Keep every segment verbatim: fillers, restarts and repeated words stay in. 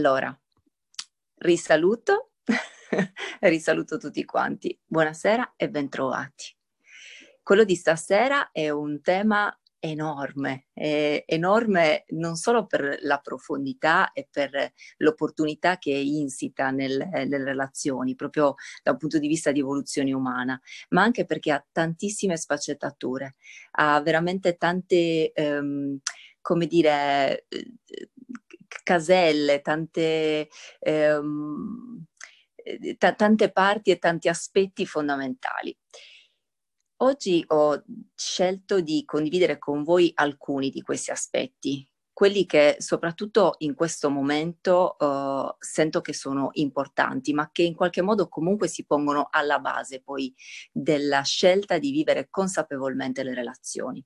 Allora, risaluto, risaluto tutti quanti. Buonasera e bentrovati. Quello di stasera è un tema enorme, è enorme non solo per la profondità e per l'opportunità che è insita nel, nelle relazioni, proprio da un punto di vista di evoluzione umana, ma anche perché ha tantissime sfaccettature, ha veramente tante, ehm, come dire, caselle, tante, ehm, t- tante parti e tanti aspetti fondamentali. Oggi ho scelto di condividere con voi alcuni di questi aspetti, quelli che soprattutto in questo momento uh, sento che sono importanti, ma che in qualche modo comunque si pongono alla base poi della scelta di vivere consapevolmente le relazioni.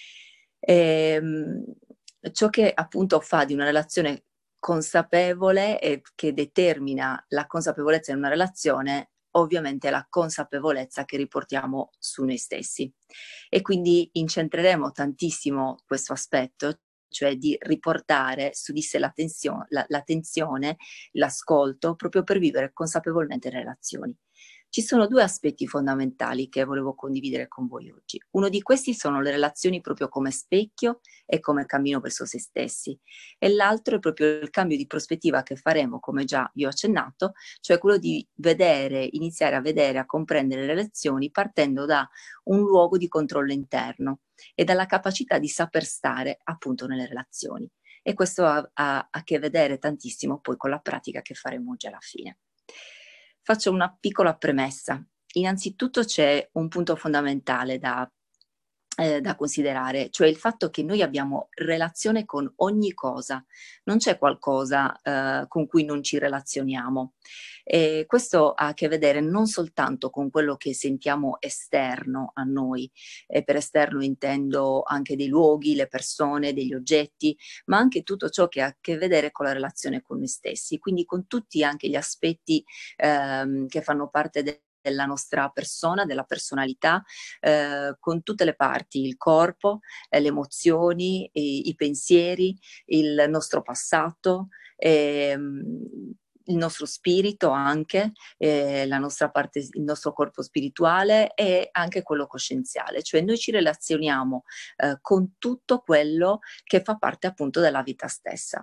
Ehm, ciò che appunto fa di una relazione consapevole e che determina la consapevolezza in una relazione, ovviamente la consapevolezza che riportiamo su noi stessi. E quindi incentreremo tantissimo questo aspetto, cioè di riportare su di sé l'attenzione, la, l'attenzione, l'ascolto, proprio per vivere consapevolmente le relazioni. Ci sono due aspetti fondamentali che volevo condividere con voi oggi. Uno di questi sono le relazioni proprio come specchio e come cammino verso se stessi, e l'altro è proprio il cambio di prospettiva che faremo, come già vi ho accennato, cioè quello di vedere, iniziare a vedere, a comprendere le relazioni partendo da un luogo di controllo interno e dalla capacità di saper stare appunto nelle relazioni. E questo ha, ha a che vedere tantissimo poi con la pratica che faremo oggi alla fine. Faccio una piccola premessa. Innanzitutto c'è un punto fondamentale da, eh, da considerare, cioè il fatto che noi abbiamo relazione con ogni cosa, non c'è qualcosa eh, con cui non ci relazioniamo. E questo ha a che vedere non soltanto con quello che sentiamo esterno a noi, e per esterno intendo anche dei luoghi, le persone, degli oggetti, ma anche tutto ciò che ha a che vedere con la relazione con noi stessi, quindi con tutti anche gli aspetti ehm, che fanno parte de- della nostra persona, della personalità, eh, con tutte le parti, il corpo, eh, le emozioni, i, i pensieri, il nostro passato, ehm, il nostro spirito anche, eh, la nostra parte, il nostro corpo spirituale e anche quello coscienziale, cioè noi ci relazioniamo eh, con tutto quello che fa parte appunto della vita stessa.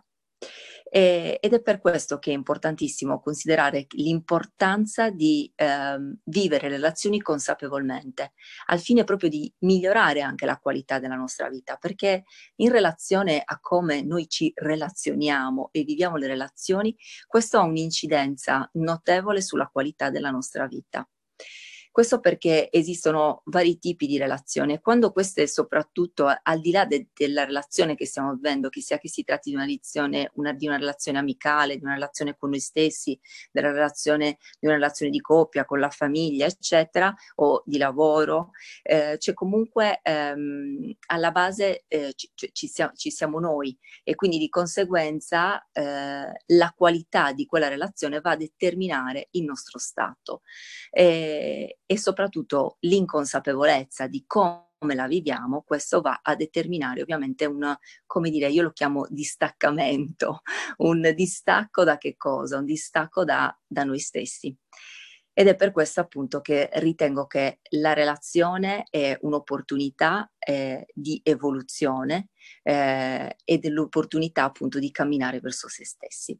E, ed è per questo che è importantissimo considerare l'importanza di ehm, vivere le relazioni consapevolmente, al fine proprio di migliorare anche la qualità della nostra vita, perché in relazione a come noi ci relazioniamo e viviamo le relazioni, questo ha un'incidenza notevole sulla qualità della nostra vita. Questo perché esistono vari tipi di relazioni e quando queste, soprattutto al di là de- della relazione che stiamo vivendo, che sia che si tratti di una, relazione, una, di una relazione amicale, di una relazione con noi stessi, della relazione, di una relazione di coppia, con la famiglia, eccetera, o di lavoro, eh, c'è comunque ehm, alla base eh, ci, ci, siamo, ci siamo noi e quindi di conseguenza eh, la qualità di quella relazione va a determinare il nostro stato. E, e soprattutto l'inconsapevolezza di come la viviamo, questo va a determinare ovviamente un, come dire, io lo chiamo distaccamento, un distacco da che cosa? Un distacco da, da noi stessi. Ed è per questo appunto che ritengo che la relazione è un'opportunità eh, di evoluzione eh, e dell'opportunità appunto di camminare verso se stessi.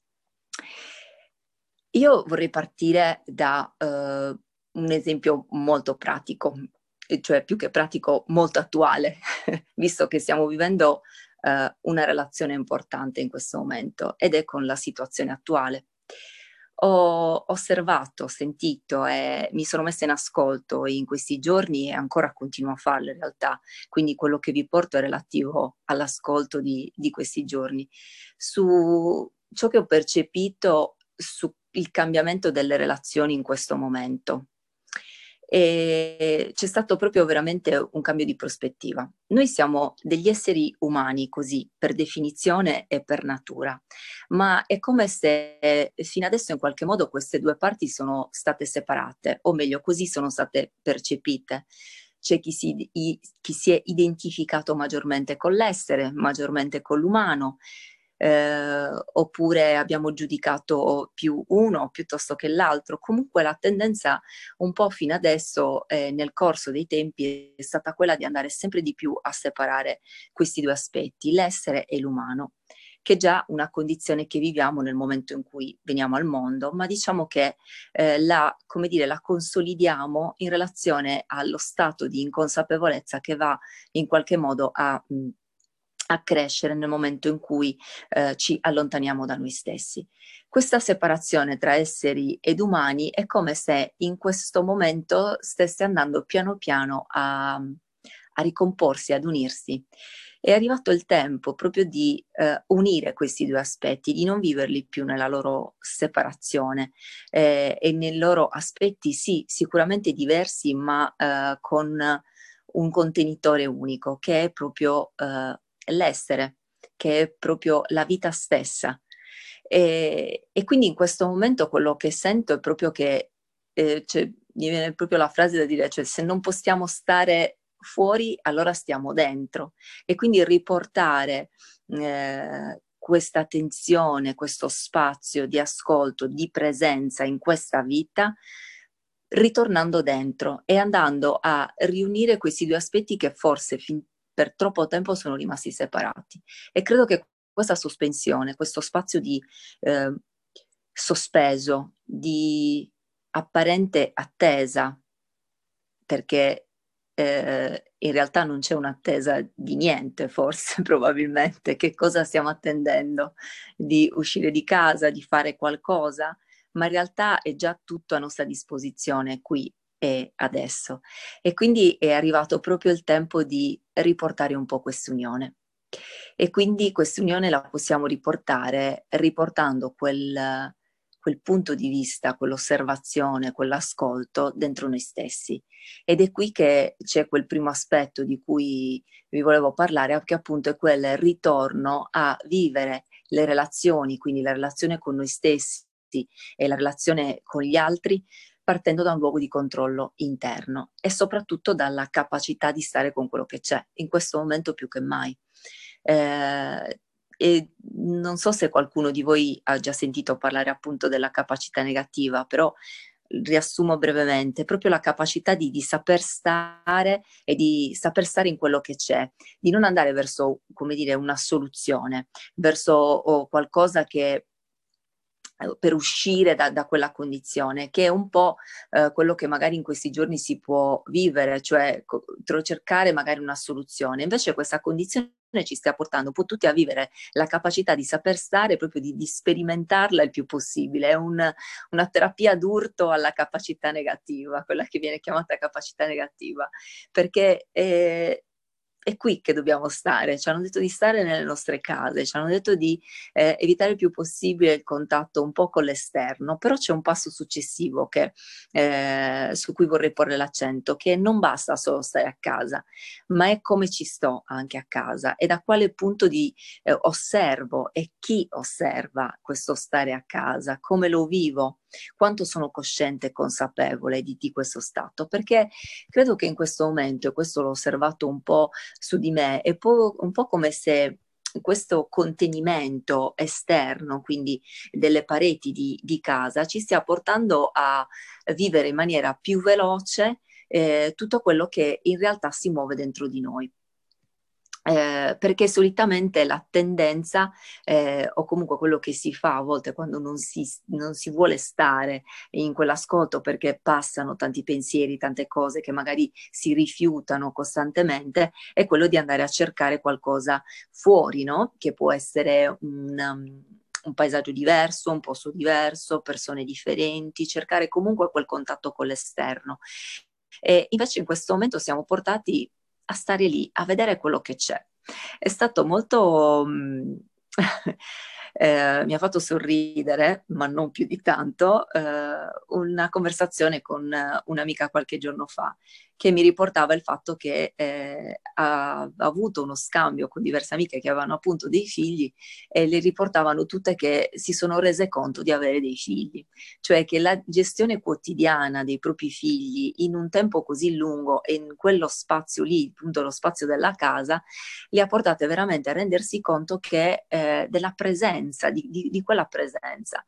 Io vorrei partire da uh, un esempio molto pratico, cioè più che pratico, molto attuale, visto che stiamo vivendo uh, una relazione importante in questo momento ed è con la situazione attuale. Ho osservato, sentito e mi sono messa in ascolto in questi giorni e ancora continuo a farlo in realtà, quindi quello che vi porto è relativo all'ascolto di, di questi giorni, su ciò che ho percepito sul cambiamento delle relazioni in questo momento. E c'è stato proprio veramente un cambio di prospettiva. Noi siamo degli esseri umani così, per definizione e per natura, ma è come se fino adesso in qualche modo queste due parti sono state separate, o meglio, così sono state percepite. C'è chi si, i, chi si è identificato maggiormente con l'essere, maggiormente con l'umano, eh, oppure abbiamo giudicato più uno piuttosto che l'altro. Comunque la tendenza un po' fino adesso, eh, nel corso dei tempi, è stata quella di andare sempre di più a separare questi due aspetti, l'essere e l'umano, che è già una condizione che viviamo nel momento in cui veniamo al mondo, ma diciamo che eh, la, come dire, la consolidiamo in relazione allo stato di inconsapevolezza che va in qualche modo a, mh, a crescere nel momento in cui eh, ci allontaniamo da noi stessi. Questa separazione tra esseri ed umani è come se in questo momento stesse andando piano piano a, a ricomporsi, ad unirsi. È arrivato il tempo proprio di eh, unire questi due aspetti, di non viverli più nella loro separazione eh, e nei loro aspetti sì, sicuramente diversi, ma eh, con un contenitore unico, che è proprio eh, l'essere, che è proprio la vita stessa. E, e quindi in questo momento quello che sento è proprio che eh, cioè, mi viene proprio la frase da dire, cioè se non possiamo stare fuori, allora stiamo dentro. E quindi riportare eh, questa attenzione, questo spazio di ascolto, di presenza in questa vita, ritornando dentro e andando a riunire questi due aspetti che forse fin per troppo tempo sono rimasti separati. E credo che questa sospensione, questo spazio di eh, sospeso, di apparente attesa, perché eh, in realtà non c'è un'attesa di niente, forse, probabilmente. Che cosa stiamo attendendo? Di uscire di casa, di fare qualcosa? Ma in realtà è già tutto a nostra disposizione qui e adesso. E quindi è arrivato proprio il tempo di riportare un po' quest'unione. E quindi quest'unione la possiamo riportare riportando quel, quel punto di vista, quell'osservazione, quell'ascolto dentro noi stessi. Ed è qui che c'è quel primo aspetto di cui vi volevo parlare, che appunto è quel ritorno a vivere le relazioni, quindi la relazione con noi stessi e la relazione con gli altri, partendo da un luogo di controllo interno e soprattutto dalla capacità di stare con quello che c'è, in questo momento più che mai. Eh, e non so se qualcuno di voi ha già sentito parlare appunto della capacità negativa, però riassumo brevemente, proprio la capacità di, di saper stare e di saper stare in quello che c'è, di non andare verso, come dire, una soluzione, verso o qualcosa che per uscire da, da quella condizione, che è un po' eh, quello che magari in questi giorni si può vivere, cioè co- cercare magari una soluzione. Invece questa condizione ci sta portando un po' tutti a vivere la capacità di saper stare, proprio di, di sperimentarla il più possibile. È un, una terapia d'urto alla capacità negativa, quella che viene chiamata capacità negativa, perché è, è qui che dobbiamo stare. Ci hanno detto di stare nelle nostre case, ci hanno detto di eh, evitare il più possibile il contatto un po' con l'esterno, però c'è un passo successivo che, eh, su cui vorrei porre l'accento, che non basta solo stare a casa, ma è come ci sto anche a casa e da quale punto di eh, osservo e chi osserva questo stare a casa, come lo vivo, quanto sono cosciente e consapevole di, di questo stato, perché credo che in questo momento, e questo l'ho osservato un po' su di me, è po- un po' come se questo contenimento esterno, quindi delle pareti di, di casa, ci stia portando a vivere in maniera più veloce eh, tutto quello che in realtà si muove dentro di noi. Eh, perché solitamente la tendenza eh, o comunque quello che si fa a volte quando non si, non si vuole stare in quell'ascolto perché passano tanti pensieri, tante cose che magari si rifiutano costantemente, è quello di andare a cercare qualcosa fuori, no? Che può essere un, um, un paesaggio diverso, un posto diverso, persone differenti, cercare comunque quel contatto con l'esterno. E invece in questo momento siamo portati a stare lì, a vedere quello che c'è. È stato molto... mh, eh, mi ha fatto sorridere, ma non più di tanto, eh, una conversazione con un'amica qualche giorno fa che mi riportava il fatto che eh, ha, ha avuto uno scambio con diverse amiche che avevano appunto dei figli e le riportavano tutte che si sono rese conto di avere dei figli, cioè che la gestione quotidiana dei propri figli in un tempo così lungo e in quello spazio lì, appunto lo spazio della casa, li ha portate veramente a rendersi conto che eh, eh, della presenza, di, di, di quella presenza.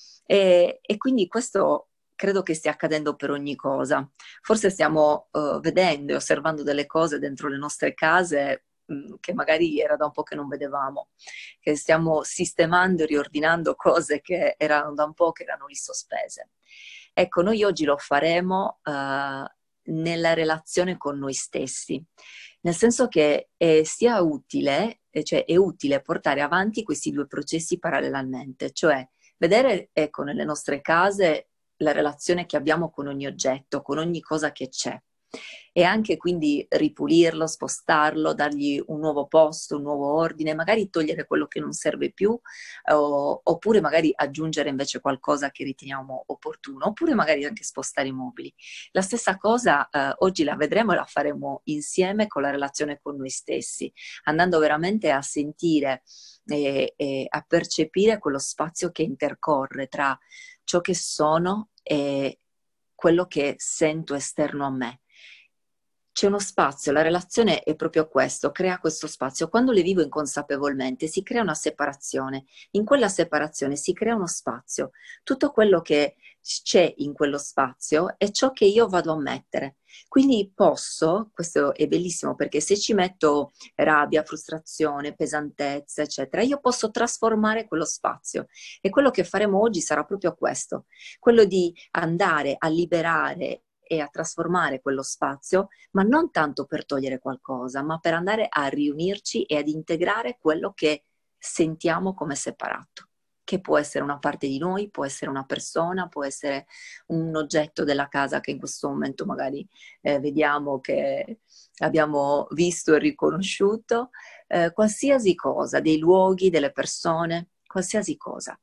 E, e quindi questo credo che stia accadendo per ogni cosa. Forse stiamo uh, vedendo e osservando delle cose dentro le nostre case mh, che magari era da un po' che non vedevamo, che stiamo sistemando e riordinando cose che erano da un po' che erano lì sospese. Ecco, noi oggi lo faremo uh, nella relazione con noi stessi, nel senso che è sia utile, cioè è utile portare avanti questi due processi parallelamente, cioè vedere, ecco, nelle nostre case la relazione che abbiamo con ogni oggetto, con ogni cosa che c'è, e anche quindi ripulirlo, spostarlo, dargli un nuovo posto, un nuovo ordine, magari togliere quello che non serve più, o, oppure magari aggiungere invece qualcosa che riteniamo opportuno, oppure magari anche spostare i mobili. La stessa cosa eh, oggi la vedremo e la faremo insieme con la relazione con noi stessi, andando veramente a sentire e, e a percepire quello spazio che intercorre tra ciò che sono e quello che sento esterno a me. C'è uno spazio, la relazione è proprio questo, crea questo spazio. Quando le vivo inconsapevolmente si crea una separazione, in quella separazione si crea uno spazio. Tutto quello che c'è in quello spazio è ciò che io vado a mettere. Quindi posso, questo è bellissimo perché se ci metto rabbia, frustrazione, pesantezza, eccetera, io posso trasformare quello spazio. E quello che faremo oggi sarà proprio questo, quello di andare a liberare e a trasformare quello spazio, ma non tanto per togliere qualcosa, ma per andare a riunirci e ad integrare quello che sentiamo come separato, che può essere una parte di noi, può essere una persona, può essere un oggetto della casa che in questo momento magari eh, vediamo che abbiamo visto e riconosciuto, eh, qualsiasi cosa, dei luoghi, delle persone, qualsiasi cosa.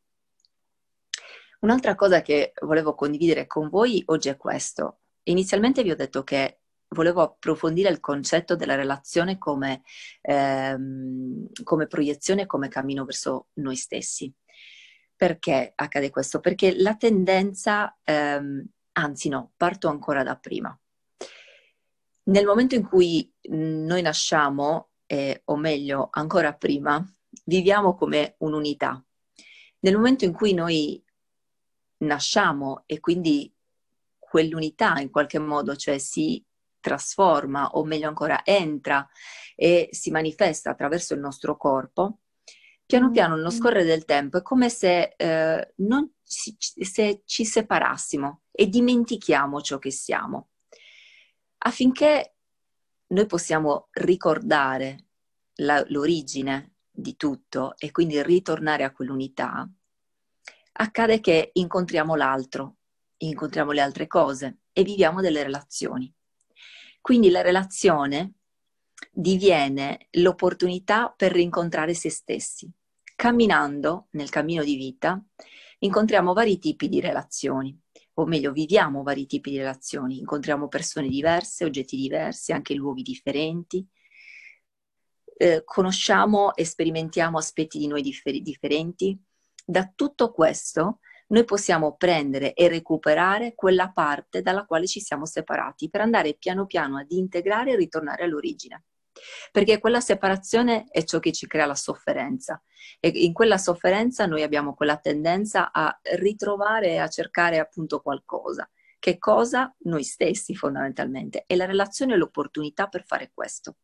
Un'altra cosa che volevo condividere con voi oggi è questo. Inizialmente vi ho detto che volevo approfondire il concetto della relazione come, ehm, come proiezione, come cammino verso noi stessi. Perché accade questo? Perché la tendenza, ehm, anzi no, parto ancora da prima. Nel momento in cui noi nasciamo, eh, o meglio ancora prima, viviamo come un'unità. Nel momento in cui noi nasciamo e quindi quell'unità in qualche modo, cioè si trasforma o meglio ancora entra e si manifesta attraverso il nostro corpo, piano piano nello scorrere del tempo è come se, eh, non ci, se ci separassimo e dimentichiamo ciò che siamo. Affinché noi possiamo ricordare la, l'origine di tutto e quindi ritornare a quell'unità, accade che incontriamo l'altro, incontriamo le altre cose e viviamo delle relazioni. Quindi la relazione diviene l'opportunità per rincontrare se stessi. Camminando nel cammino di vita incontriamo vari tipi di relazioni, o meglio viviamo vari tipi di relazioni, incontriamo persone diverse, oggetti diversi, anche luoghi differenti, eh, conosciamo e sperimentiamo aspetti di noi differ- differenti. Da tutto questo noi possiamo prendere e recuperare quella parte dalla quale ci siamo separati per andare piano piano ad integrare e ritornare all'origine. Perché quella separazione è ciò che ci crea la sofferenza e in quella sofferenza noi abbiamo quella tendenza a ritrovare e a cercare appunto qualcosa. Che cosa? Noi stessi fondamentalmente, e la relazione è l'opportunità per fare questo.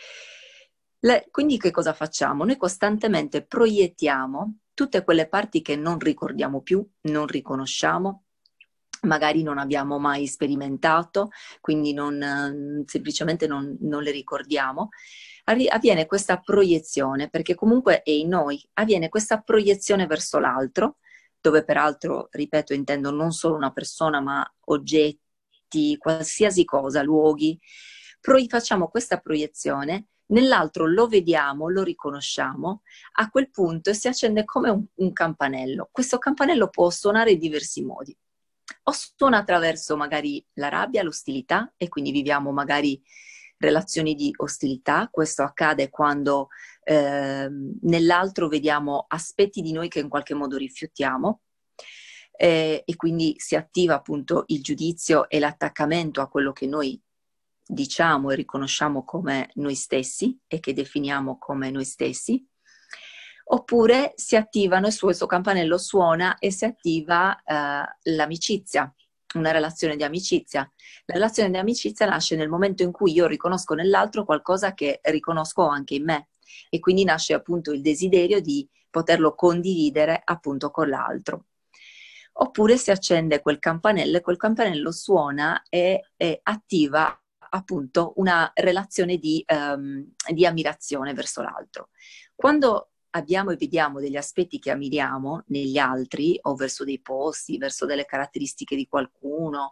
Le, quindi che cosa facciamo? Noi costantemente proiettiamo tutte quelle parti che non ricordiamo più, non riconosciamo, magari non abbiamo mai sperimentato, quindi non, semplicemente non, non le ricordiamo. Avviene questa proiezione, perché comunque è in noi, avviene questa proiezione verso l'altro, dove peraltro, ripeto, intendo non solo una persona, ma oggetti, qualsiasi cosa, luoghi. Poi facciamo questa proiezione, nell'altro lo vediamo, lo riconosciamo, a quel punto si accende come un, un campanello. Questo campanello può suonare in diversi modi. O suona attraverso magari la rabbia, l'ostilità, e quindi viviamo magari relazioni di ostilità. Questo accade quando eh, nell'altro vediamo aspetti di noi che in qualche modo rifiutiamo, eh, e quindi si attiva appunto il giudizio e l'attaccamento a quello che noi diciamo e riconosciamo come noi stessi e che definiamo come noi stessi. Oppure si attivano, il suo, il suo campanello suona e si attiva eh, l'amicizia, una relazione di amicizia. La relazione di amicizia nasce nel momento in cui io riconosco nell'altro qualcosa che riconosco anche in me, e quindi nasce appunto il desiderio di poterlo condividere appunto con l'altro. Oppure si accende quel campanello e quel campanello suona e, e attiva appunto una relazione di, um, di ammirazione verso l'altro. Quando abbiamo e vediamo degli aspetti che ammiriamo negli altri, o verso dei posti, verso delle caratteristiche di qualcuno,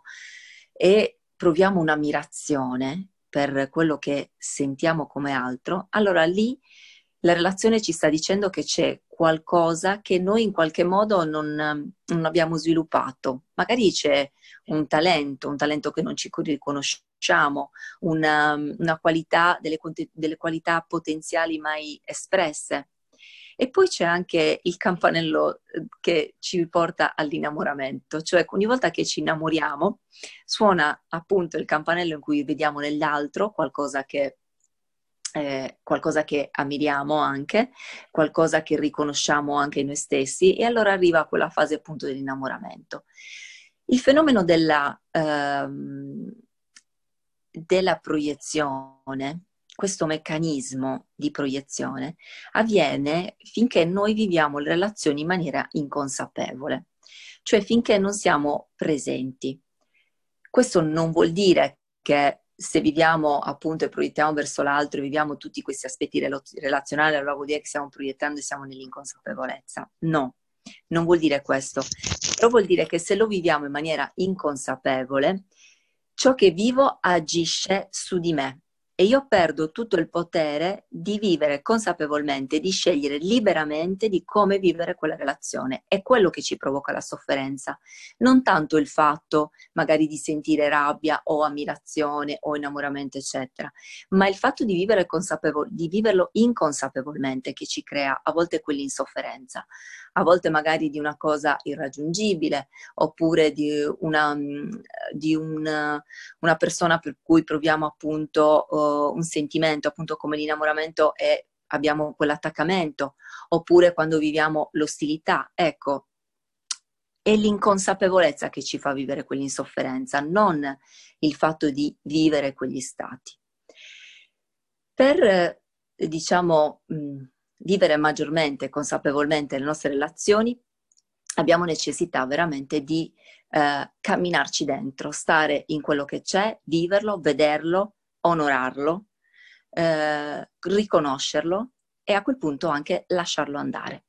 e proviamo un'ammirazione per quello che sentiamo come altro, allora lì la relazione ci sta dicendo che c'è qualcosa che noi in qualche modo non, non abbiamo sviluppato. Magari c'è un talento, un talento che non ci riconosciamo, una, una qualità, delle, delle qualità potenziali mai espresse. E poi c'è anche il campanello che ci porta all'innamoramento, cioè ogni volta che ci innamoriamo suona appunto il campanello in cui vediamo nell'altro qualcosa che Eh, qualcosa che ammiriamo anche, qualcosa che riconosciamo anche in noi stessi, e allora arriva quella fase appunto dell'innamoramento. Il fenomeno della, ehm, della proiezione, questo meccanismo di proiezione, avviene finché noi viviamo le relazioni in maniera inconsapevole, cioè finché non siamo presenti. Questo non vuol dire che se viviamo appunto e proiettiamo verso l'altro e viviamo tutti questi aspetti relazionali, allora vuol dire che stiamo proiettando e siamo nell'inconsapevolezza. No, non vuol dire questo. Però vuol dire che se lo viviamo in maniera inconsapevole, ciò che vivo agisce su di me e io perdo tutto il potere di vivere consapevolmente, di scegliere liberamente di come vivere quella relazione. È quello che ci provoca la sofferenza, non tanto il fatto magari di sentire rabbia o ammirazione o innamoramento, eccetera, ma il fatto di vivere consapevol- di viverlo inconsapevolmente che ci crea a volte quell'insofferenza, a volte magari di una cosa irraggiungibile, oppure di una, di una, una persona per cui proviamo appunto uh, un sentimento, appunto come l'innamoramento, e abbiamo quell'attaccamento, oppure quando viviamo l'ostilità. Ecco, è l'inconsapevolezza che ci fa vivere quell'insofferenza, non il fatto di vivere quegli stati. Per, eh, diciamo, mh, vivere maggiormente e consapevolmente le nostre relazioni, abbiamo necessità veramente di eh, camminarci dentro, stare in quello che c'è, viverlo, vederlo, onorarlo, eh, riconoscerlo e a quel punto anche lasciarlo andare.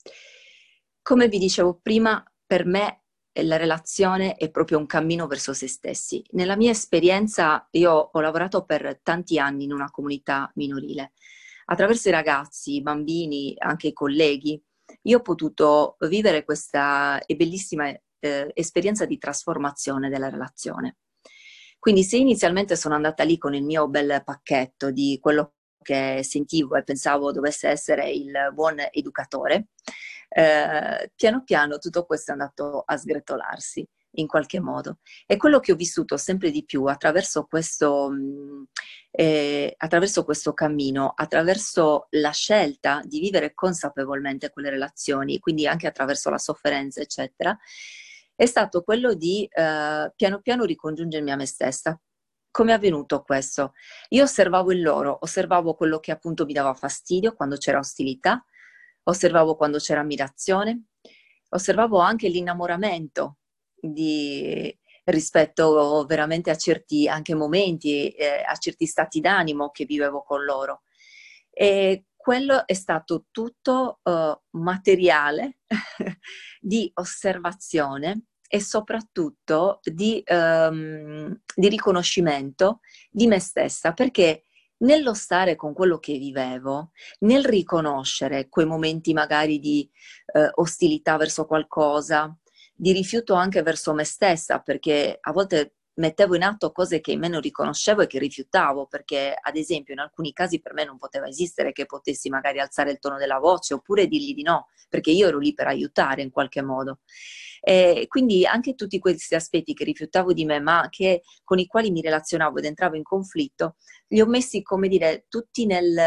Come vi dicevo prima, per me la relazione è proprio un cammino verso se stessi. Nella mia esperienza, io ho lavorato per tanti anni in una comunità minorile. Attraverso i ragazzi, i bambini, anche i colleghi, io ho potuto vivere questa bellissima eh, esperienza di trasformazione della relazione. Quindi se inizialmente sono andata lì con il mio bel pacchetto di quello che sentivo e pensavo dovesse essere il buon educatore, eh, piano piano tutto questo è andato a sgretolarsi in qualche modo. E quello che ho vissuto sempre di più attraverso questo, mh, eh, attraverso questo cammino, attraverso la scelta di vivere consapevolmente quelle relazioni, quindi anche attraverso la sofferenza, eccetera, è stato quello di eh, piano piano ricongiungermi a me stessa. Come è avvenuto questo? Io osservavo in loro, osservavo quello che appunto mi dava fastidio quando c'era ostilità, osservavo quando c'era ammirazione, osservavo anche l'innamoramento di, rispetto veramente a certi anche momenti, eh, a certi stati d'animo che vivevo con loro. E quello è stato tutto uh, materiale di osservazione e soprattutto di, um, di riconoscimento di me stessa, perché nello stare con quello che vivevo, nel riconoscere quei momenti magari di eh, ostilità verso qualcosa, di rifiuto anche verso me stessa, perché a volte mettevo in atto cose che in me non riconoscevo e che rifiutavo, perché ad esempio in alcuni casi per me non poteva esistere che potessi magari alzare il tono della voce oppure dirgli di no, perché io ero lì per aiutare in qualche modo. E quindi anche tutti questi aspetti che rifiutavo di me, ma che, con i quali mi relazionavo ed entravo in conflitto, li ho messi, come dire, tutti nel,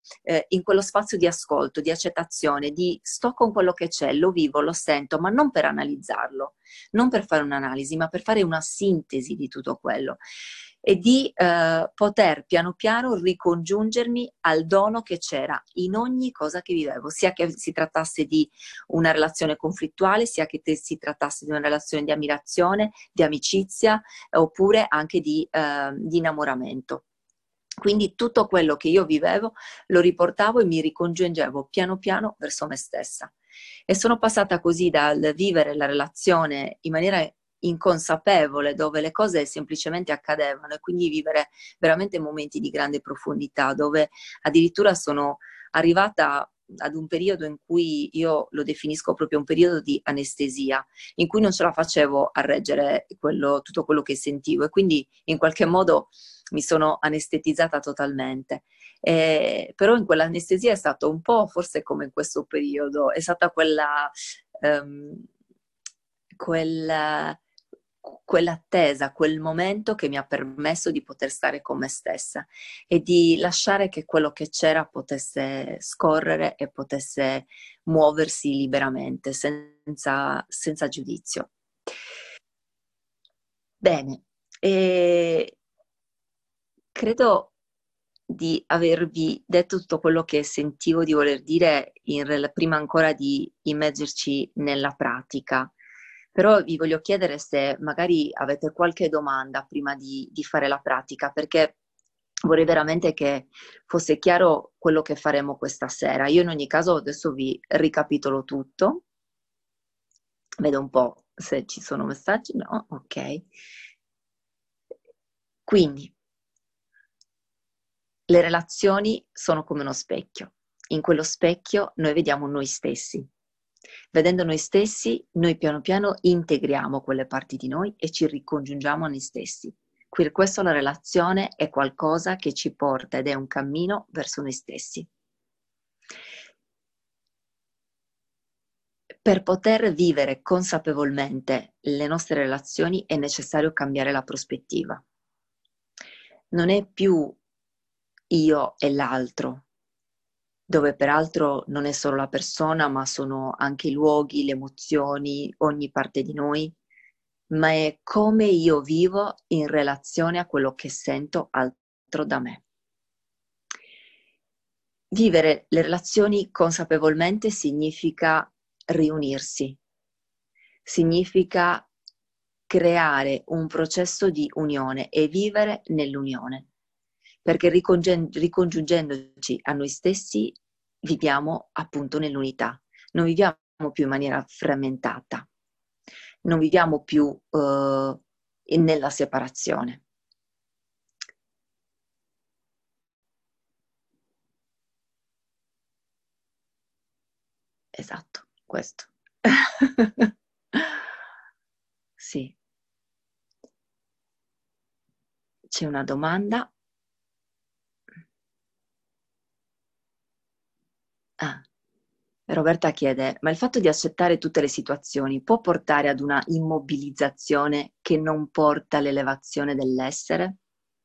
eh, in quello spazio di ascolto, di accettazione, di sto con quello che c'è, lo vivo, lo sento, ma non per analizzarlo, non per fare un'analisi, ma per fare una sintesi di tutto quello e di eh, poter piano piano ricongiungermi al dono che c'era in ogni cosa che vivevo, sia che si trattasse di una relazione conflittuale, sia che te, si trattasse di una relazione di ammirazione, di amicizia, oppure anche di, eh, di innamoramento. Quindi tutto quello che io vivevo lo riportavo e mi ricongiungevo piano piano verso me stessa. E sono passata così dal vivere la relazione in maniera inconsapevole, dove le cose semplicemente accadevano, e quindi vivere veramente momenti di grande profondità, dove addirittura sono arrivata ad un periodo in cui io lo definisco proprio un periodo di anestesia, in cui non ce la facevo a reggere quello, tutto quello che sentivo, e quindi in qualche modo mi sono anestetizzata totalmente. Eh, però in quell'anestesia è stato un po' forse come in questo periodo, è stata quella, um, quella, quell'attesa, quel momento che mi ha permesso di poter stare con me stessa e di lasciare che quello che c'era potesse scorrere e potesse muoversi liberamente, senza, senza giudizio. Bene, e credo di avervi detto tutto quello che sentivo di voler dire in, prima ancora di immergerci nella pratica. Però vi voglio chiedere se magari avete qualche domanda prima di, di fare la pratica, perché vorrei veramente che fosse chiaro quello che faremo questa sera. Io in ogni caso adesso vi ricapitolo tutto. Vedo un po' se ci sono messaggi. No? Ok. Quindi, le relazioni sono come uno specchio. In quello specchio noi vediamo noi stessi. Vedendo noi stessi, noi piano piano integriamo quelle parti di noi e ci ricongiungiamo a noi stessi. Per questo la relazione è qualcosa che ci porta ed è un cammino verso noi stessi. Per poter vivere consapevolmente le nostre relazioni è necessario cambiare la prospettiva. Non è più io e l'altro, dove peraltro non è solo la persona, ma sono anche i luoghi, le emozioni, ogni parte di noi, ma è come io vivo in relazione a quello che sento altro da me. Vivere le relazioni consapevolmente significa riunirsi, significa creare un processo di unione e vivere nell'unione, perché ricongiungendoci a noi stessi viviamo appunto nell'unità, non viviamo più in maniera frammentata, non viviamo più uh, nella separazione. Esatto, questo. Sì. C'è una domanda. Ah. Roberta chiede, ma il fatto di accettare tutte le situazioni può portare ad una immobilizzazione che non porta all'elevazione dell'essere?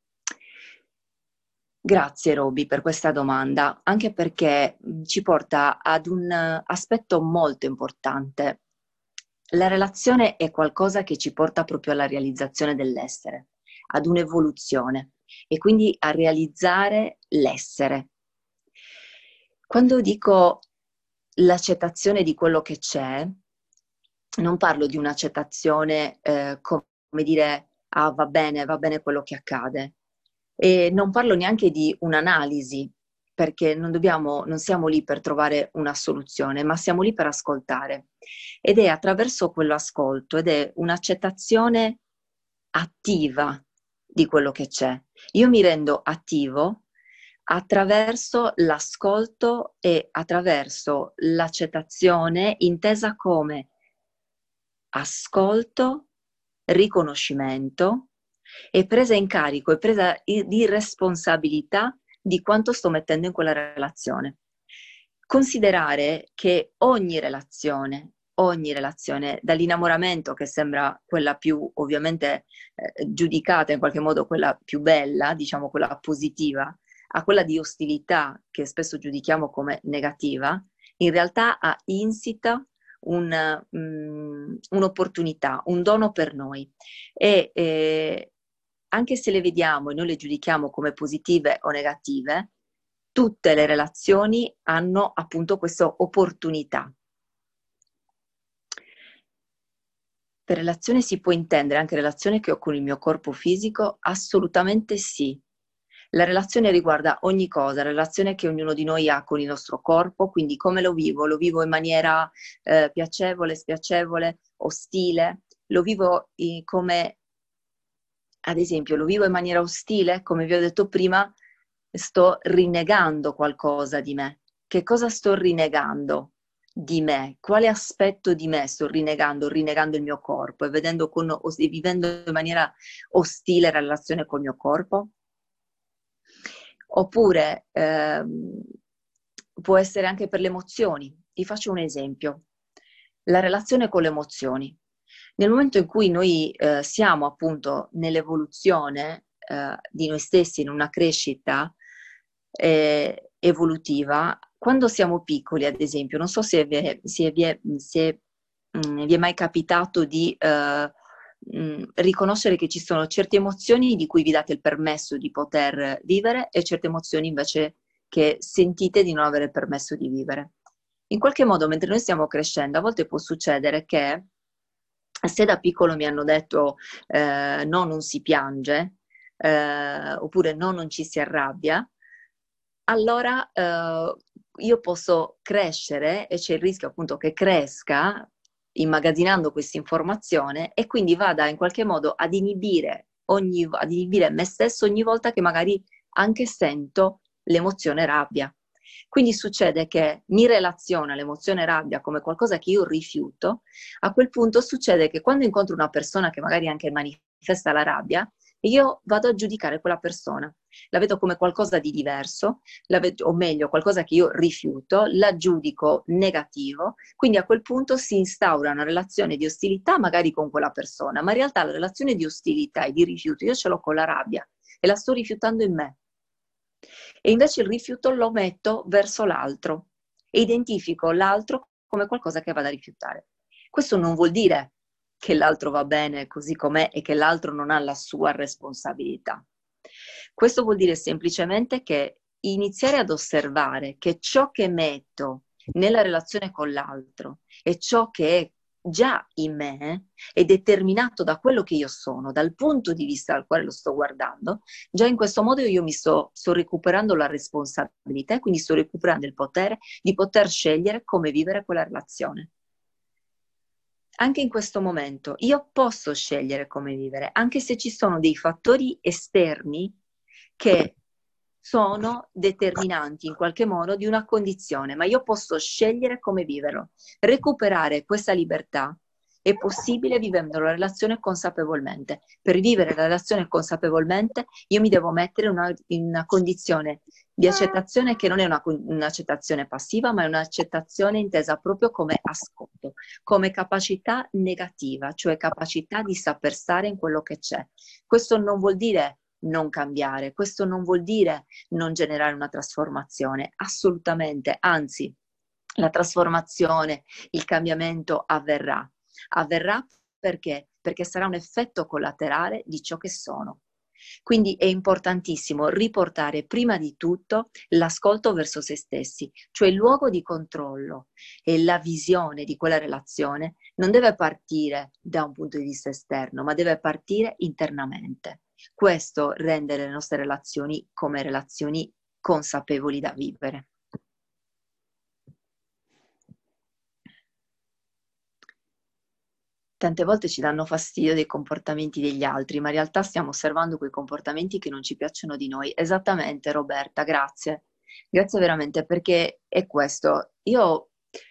Grazie Roby per questa domanda, anche perché ci porta ad un aspetto molto importante. La relazione è qualcosa che ci porta proprio alla realizzazione dell'essere, ad un'evoluzione e quindi a realizzare l'essere. Quando dico l'accettazione di quello che c'è, non parlo di un'accettazione eh, come dire, ah va bene, va bene quello che accade. E non parlo neanche di un'analisi, perché non dobbiamo, non siamo lì per trovare una soluzione, ma siamo lì per ascoltare. Ed è attraverso quell'ascolto, ed è un'accettazione attiva di quello che c'è. Io mi rendo attivo attraverso l'ascolto e attraverso l'accettazione intesa come ascolto, riconoscimento e presa in carico e presa di responsabilità di quanto sto mettendo in quella relazione. Considerare che ogni relazione, ogni relazione, dall'innamoramento, che sembra quella più ovviamente eh, giudicata in qualche modo, quella più bella, diciamo quella positiva, a quella di ostilità, che spesso giudichiamo come negativa, in realtà ha insita un, um, un'opportunità, un dono per noi. E eh, anche se le vediamo e noi le giudichiamo come positive o negative, tutte le relazioni hanno appunto questa opportunità. Per relazione si può intendere anche relazione che ho con il mio corpo fisico? Assolutamente sì. La relazione riguarda ogni cosa, la relazione che ognuno di noi ha con il nostro corpo, quindi come lo vivo, lo vivo in maniera eh, piacevole, spiacevole, ostile, lo vivo in, come, ad esempio, lo vivo in maniera ostile, come vi ho detto prima, sto rinnegando qualcosa di me. Che cosa sto rinnegando di me? Quale aspetto di me sto rinnegando? Rinnegando il mio corpo e vedendo con, e vivendo in maniera ostile la relazione col mio corpo? Oppure ehm, può essere anche per le emozioni. Vi faccio un esempio. La relazione con le emozioni. Nel momento in cui noi eh, siamo appunto nell'evoluzione eh, di noi stessi, in una crescita eh, evolutiva, quando siamo piccoli, ad esempio, non so se vi è, se vi è, se, mh, vi è mai capitato di eh, mh, riconoscere che ci sono certe emozioni di cui vi date il permesso di poter vivere e certe emozioni invece che sentite di non avere il permesso di vivere. In qualche modo, mentre noi stiamo crescendo, a volte può succedere che se da piccolo mi hanno detto eh, no, non si piange, eh, oppure no, non ci si arrabbia, allora eh, io posso crescere e c'è il rischio appunto che cresca immagazzinando questa informazione e quindi vada in qualche modo ad inibire, ogni, ad inibire me stesso ogni volta che magari anche sento l'emozione rabbia. Quindi succede che mi relaziono all'emozione rabbia come qualcosa che io rifiuto, a quel punto succede che quando incontro una persona che magari anche manifesta la rabbia, io vado a giudicare quella persona, la vedo come qualcosa di diverso, la vedo, o meglio qualcosa che io rifiuto, la giudico negativo, quindi a quel punto si instaura una relazione di ostilità magari con quella persona, ma in realtà la relazione di ostilità e di rifiuto io ce l'ho con la rabbia e la sto rifiutando in me. E invece il rifiuto lo metto verso l'altro e identifico l'altro come qualcosa che vado a rifiutare. Questo non vuol dire che l'altro va bene così com'è e che l'altro non ha la sua responsabilità. Questo vuol dire semplicemente che iniziare ad osservare che ciò che metto nella relazione con l'altro e ciò che è già in me è determinato da quello che io sono, dal punto di vista al quale lo sto guardando, già in questo modo io mi sto, sto recuperando la responsabilità e quindi sto recuperando il potere di poter scegliere come vivere quella relazione. Anche in questo momento io posso scegliere come vivere, anche se ci sono dei fattori esterni che sono determinanti in qualche modo di una condizione, ma io posso scegliere come viverlo. Recuperare questa libertà è possibile vivendo la relazione consapevolmente. Per vivere la relazione consapevolmente io mi devo mettere una, in una condizione di accettazione che non è una, un'accettazione passiva, ma è un'accettazione intesa proprio come ascolto, come capacità negativa, cioè capacità di saper stare in quello che c'è. Questo non vuol dire non cambiare, questo non vuol dire non generare una trasformazione, assolutamente, anzi, la trasformazione, il cambiamento avverrà. Avverrà perché? Perché sarà un effetto collaterale di ciò che sono. Quindi è importantissimo riportare prima di tutto l'ascolto verso se stessi, cioè il luogo di controllo e la visione di quella relazione non deve partire da un punto di vista esterno, ma deve partire internamente. Questo rende le nostre relazioni come relazioni consapevoli da vivere. Tante volte ci danno fastidio dei comportamenti degli altri, ma in realtà stiamo osservando quei comportamenti che non ci piacciono di noi. Esattamente, Roberta, grazie. Grazie veramente, perché è questo. Io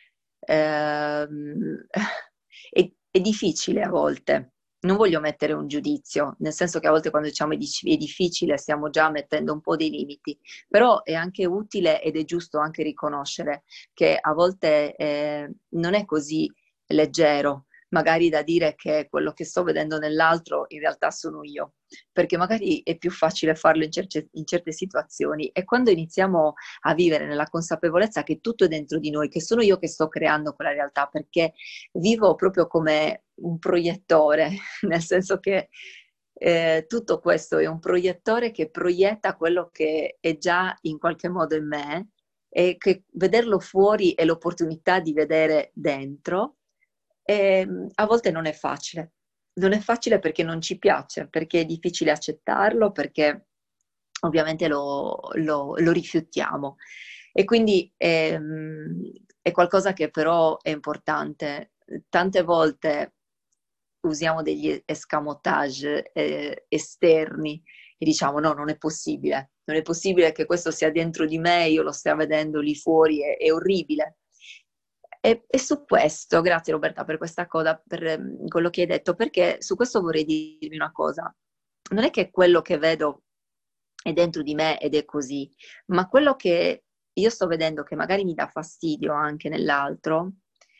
ehm, è, è difficile a volte. Non voglio mettere un giudizio, nel senso che a volte quando diciamo è difficile stiamo già mettendo un po' dei limiti, però è anche utile ed è giusto anche riconoscere che a volte eh, non è così leggero magari da dire che quello che sto vedendo nell'altro in realtà sono io, perché magari è più facile farlo in certe, in certe situazioni, e quando iniziamo a vivere nella consapevolezza che tutto è dentro di noi, che sono io che sto creando quella realtà, perché vivo proprio come un proiettore, nel senso che eh, tutto questo è un proiettore che proietta quello che è già in qualche modo in me, e che vederlo fuori è l'opportunità di vedere dentro. E a volte non è facile. Non è facile perché non ci piace, perché è difficile accettarlo, perché ovviamente lo, lo, lo rifiutiamo. E quindi ehm, è qualcosa che però è importante. Tante volte usiamo degli escamotage eh, esterni e diciamo no, non è possibile. Non è possibile che questo sia dentro di me, io lo stia vedendo lì fuori, è, è orribile. E, e su questo, grazie Roberta per questa cosa, per um, quello che hai detto, perché su questo vorrei dirvi una cosa. Non è che quello che vedo è dentro di me ed è così, ma quello che io sto vedendo che magari mi dà fastidio anche nell'altro,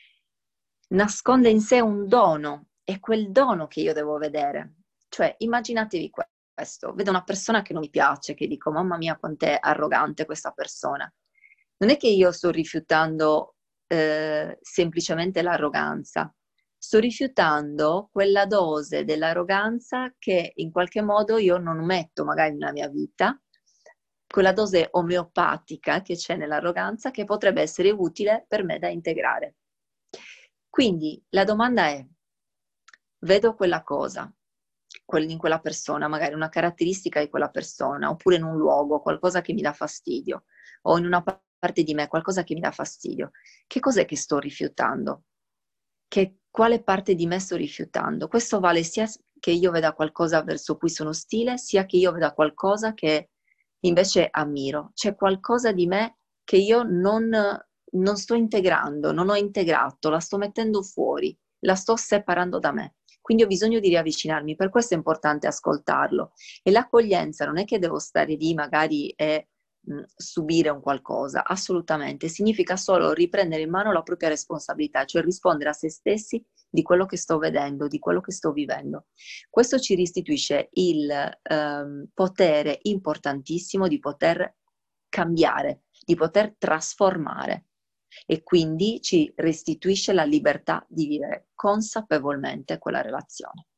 nasconde in sé un dono, è quel dono che io devo vedere. Cioè, immaginatevi questo, vedo una persona che non mi piace, che dico, mamma mia, quant'è arrogante questa persona. Non è che io sto rifiutando eh, semplicemente l'arroganza, sto rifiutando quella dose dell'arroganza che in qualche modo io non metto magari nella mia vita, quella dose omeopatica che c'è nell'arroganza che potrebbe essere utile per me da integrare. Quindi la domanda è, vedo quella cosa in quella persona, magari una caratteristica di quella persona, oppure in un luogo, qualcosa che mi dà fastidio, o in una parte di me, qualcosa che mi dà fastidio. Che cos'è che sto rifiutando? Che, quale parte di me sto rifiutando? Questo vale sia che io veda qualcosa verso cui sono ostile, sia che io veda qualcosa che invece ammiro. C'è qualcosa di me che io non, non sto integrando, non ho integrato, la sto mettendo fuori, la sto separando da me. Quindi ho bisogno di riavvicinarmi, per questo è importante ascoltarlo. E l'accoglienza non è che devo stare lì magari e mh, subire un qualcosa, assolutamente. Significa solo riprendere in mano la propria responsabilità, cioè rispondere a se stessi di quello che sto vedendo, di quello che sto vivendo. Questo ci restituisce il ehm, potere importantissimo di poter cambiare, di poter trasformare, e quindi ci restituisce la libertà di vivere consapevolmente quella relazione.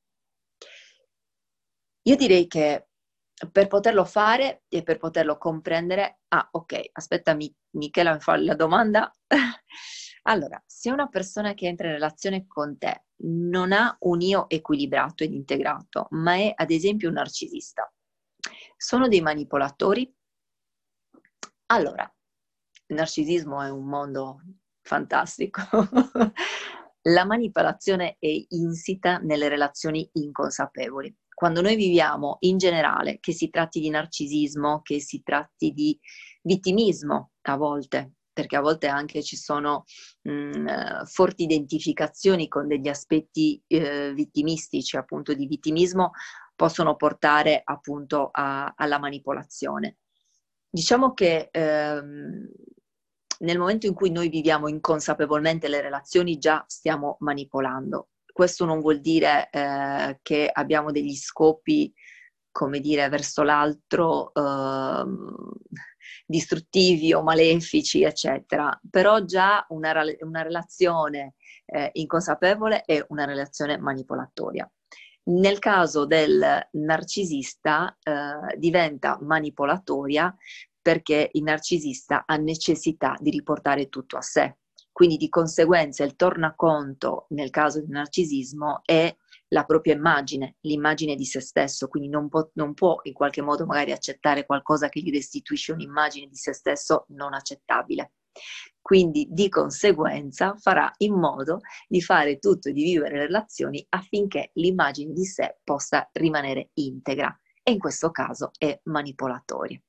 Io direi che per poterlo fare e per poterlo comprendere, ah ok, aspettami, Michela mi fa la domanda. Allora, se una persona che entra in relazione con te non ha un io equilibrato ed integrato, ma è ad esempio un narcisista, sono dei manipolatori? Allora, il narcisismo è un mondo fantastico. La manipolazione è insita nelle relazioni inconsapevoli. Quando noi viviamo in generale, che si tratti di narcisismo, che si tratti di vittimismo a volte, perché a volte anche ci sono mh, forti identificazioni con degli aspetti eh, vittimistici, appunto di vittimismo, possono portare appunto a, alla manipolazione. Diciamo che ehm, nel momento in cui noi viviamo inconsapevolmente le relazioni, già stiamo manipolando. Questo non vuol dire eh, che abbiamo degli scopi, come dire, verso l'altro ehm, distruttivi o malefici, eccetera. Però già una, una relazione eh, inconsapevole è una relazione manipolatoria. Nel caso del narcisista eh, diventa manipolatoria perché il narcisista ha necessità di riportare tutto a sé. Quindi di conseguenza il tornaconto nel caso del narcisismo è la propria immagine, l'immagine di se stesso, quindi non può, non può in qualche modo magari accettare qualcosa che gli restituisce un'immagine di se stesso non accettabile. Quindi di conseguenza farà in modo di fare tutto e di vivere le relazioni affinché l'immagine di sé possa rimanere integra, e in questo caso è manipolatoria.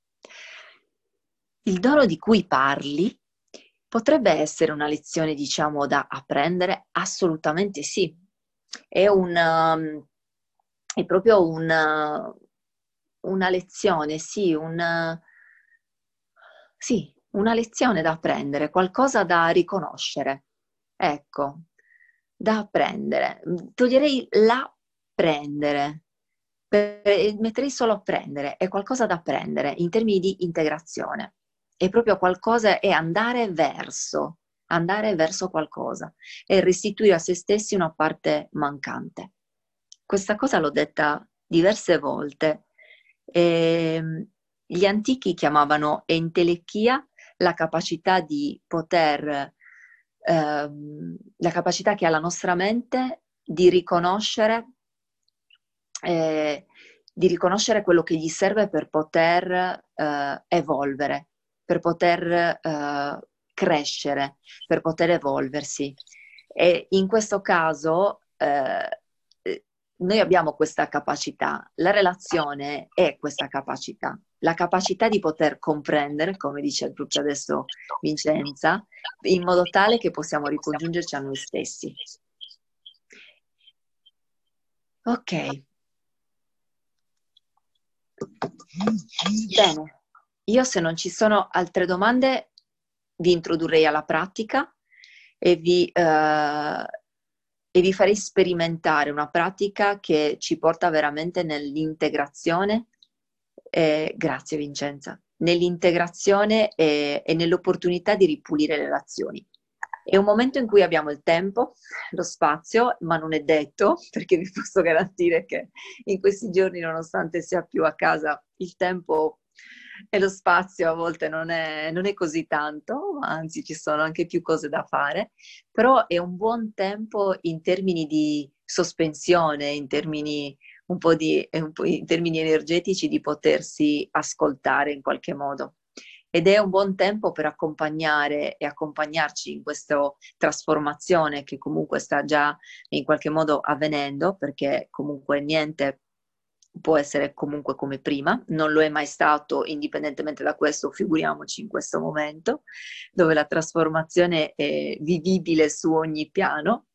Il dono di cui parli potrebbe essere una lezione, diciamo, da apprendere? Assolutamente sì. È, un, è proprio una, una lezione, sì, una, sì, una lezione da apprendere, qualcosa da riconoscere. Ecco, da apprendere. Toglierei la prendere, per, metterei solo apprendere, è qualcosa da apprendere in termini di integrazione. È proprio qualcosa, è andare verso, andare verso qualcosa, è restituire a se stessi una parte mancante. Questa cosa l'ho detta diverse volte. E gli antichi chiamavano entelechia la capacità di poter, ehm, la capacità che ha la nostra mente di riconoscere, eh, di riconoscere quello che gli serve per poter eh, evolvere, per poter eh, crescere, per poter evolversi. E in questo caso eh, noi abbiamo questa capacità, la relazione è questa capacità, la capacità di poter comprendere, come dice proprio adesso Vincenza, in modo tale che possiamo ricongiungerci a noi stessi. Ok. Bene, io se non ci sono altre domande vi introdurrei alla pratica e vi, eh, e vi farei sperimentare una pratica che ci porta veramente nell'integrazione, eh, grazie Vincenza, nell'integrazione e, e nell'opportunità di ripulire le relazioni. È un momento in cui abbiamo il tempo, lo spazio, ma non è detto, perché vi posso garantire che in questi giorni, nonostante sia più a casa, il tempo e lo spazio a volte non è, non è così tanto, ma anzi ci sono anche più cose da fare, però è un buon tempo in termini di sospensione, in termini un po' di, un po' in termini energetici di potersi ascoltare in qualche modo. Ed è un buon tempo per accompagnare e accompagnarci in questa trasformazione che comunque sta già in qualche modo avvenendo, perché comunque niente può essere comunque come prima, non lo è mai stato indipendentemente da questo, figuriamoci in questo momento, dove la trasformazione è vivibile su ogni piano.